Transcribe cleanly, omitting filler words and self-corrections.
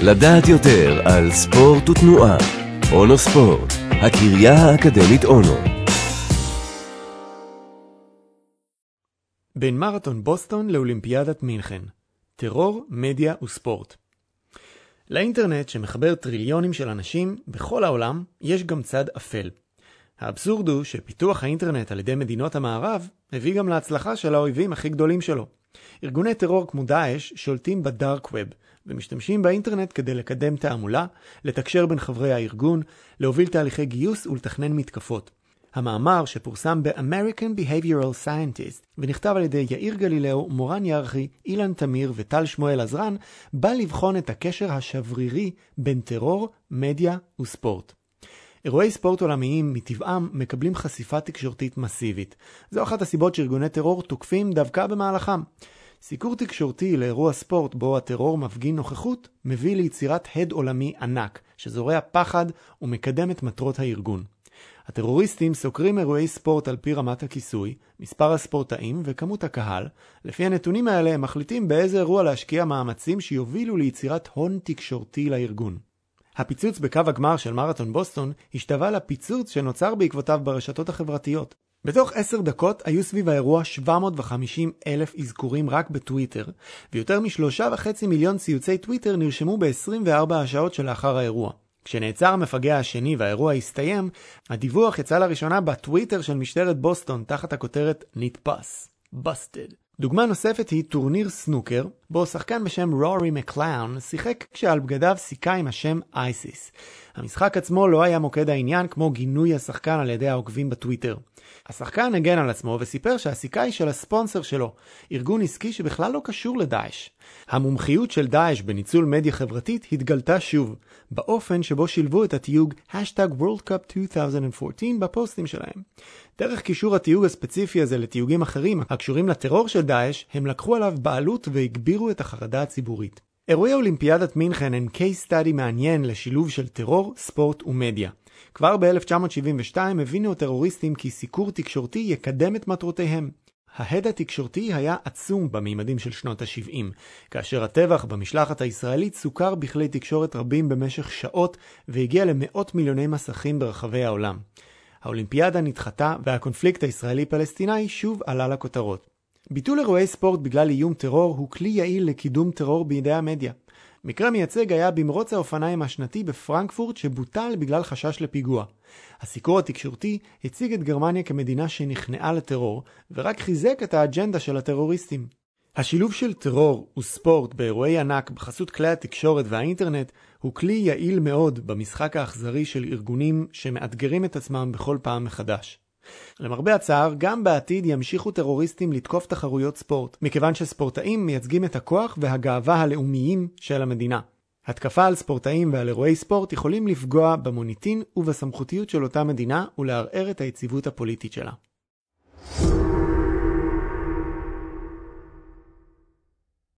לדעת יותר על ספורט ותנועה. אונו ספורט, הקריה האקדמית אונו. בין מרתון בוסטון לאולימפיאדת מינכן, טרור, מדיה וספורט. לאינטרנט שמחבר טריליונים של אנשים בכל העולם יש גם צד אפל. האבסורד הוא שפיתוח האינטרנט על ידי מדינות המערב הביא גם להצלחה של האויבים הכי גדולים שלו. ארגוני טרור כמו דאעש שולטים בדארק ווב ומשתמשים באינטרנט כדי לקדם תעמולה, לתקשר בין חברי הארגון, להוביל תהליכי גיוס ולתכנן מתקפות. המאמר שפורסם ב-American Behavioral Scientist ונכתב על ידי יאיר גלילאו, מורן ירחי, אילן תמיר וטל שמואל עזרן בא לבחון את הקשר השברירי בין טרור, מדיה וספורט. אירועי ספורט עולמיים מטבעם מקבלים חשיפה תקשורתית מסיבית. זו אחת הסיבות שארגוני טרור תוקפים דווקא במהלכם. סיקור תקשורתי לאירוע ספורט בו הטרור מפגין נוכחות מביא ליצירת הד עולמי ענק שזורע פחד ומקדם את מטרות הארגון. הטרוריסטים סוקרים אירועי ספורט על פי רמת הכיסוי, מספר הספורטאים וכמות הקהל. לפי הנתונים האלה הם מחליטים באיזה אירוע להשקיע מאמצים שיובילו ליצירת הון תקשורתי לארגון. הפיצוץ בקו הגמר של מרתון בוסטון השתווה לפיצוץ שנוצר בעקבותיו ברשתות החברתיות. בתוך 10 דקות היו סביב האירוע 750,000 אזכורים רק בטוויטר, ויותר מ3.5 מיליון ציוצי טוויטר נרשמו ב-24 השעות שלאחר האירוע. כשנעצר המפגע השני והאירוע הסתיים, הדיווח יצא לראשונה בטוויטר של משטרת בוסטון תחת הכותרת נתפס, busted. דוגמה נוספת היא טורניר סנוקר, בו שחקן בשם רורי מקלאון שיחק כשעל בגדיו סיכה עם השם אייסיס. המשחק עצמו לא היה מוקד העניין כמו גינוי השחקן על ידי העוקבים בטוויטר. השחקן הגן על עצמו וסיפר שהסיכה היא של הספונסר שלו, ארגון עסקי שבכלל לא קשור לדאעש. המומחיות של דאעש בניצול מדיה חברתית התגלתה שוב, באופן שבו שילבו את התיוג #WorldCup2014 בפוסטים שלהם. דרך קישור התיוג הספציפי הזה לתיוגים אחרים הקשורים לטרור של דאעש, הם לקחו עליו בעלות והגבירו את החרדה הציבורית. אירועי אולימפיאדת מינכן הם case study מעניין לשילוב של טרור, ספורט ומדיה. כבר ב-1972 הבינו הטרוריסטים כי סיקור תקשורתי יקדם את מטרותיהם. ההד התקשורתי היה עצום בממדים של שנות ה-70, כאשר הטבח במשלחת הישראלית סוכר בכלי תקשורת רבים במשך שעות והגיע למאות מיליוני מסכים ברחבי העולם. האולימפיאדה נדחתה והקונפליקט הישראלי-פלסטיני שוב עלה לכותרות. ביטול אירועי ספורט בגלל איום טרור הוא כלי יעיל לקידום טרור בידי המדיה. מקרה מייצג היה במרוץ האופניים השנתי בפרנקפורט שבוטל בגלל חשש לפיגוע. הסיקור התקשורתי הציג את גרמניה כמדינה שנכנעה לטרור ורק חיזק את האג'נדה של הטרוריסטים. השילוב של טרור וספורט באירועי ענק בחסות כלי התקשורת והאינטרנט הוא כלי יעיל מאוד במשחק האכזרי של ארגונים שמאתגרים את עצמם בכל פעם מחדש. למרבה הצער, גם בעתיד ימשיכו טרוריסטים לתקוף תחרויות ספורט, מכיוון שספורטאים מייצגים את הכוח והגאווה הלאומיים של המדינה. התקפה על ספורטאים ועל אירועי ספורט יכולים לפגוע במוניטין ובסמכותיות של אותה מדינה ולערער את היציבות הפוליטית שלה.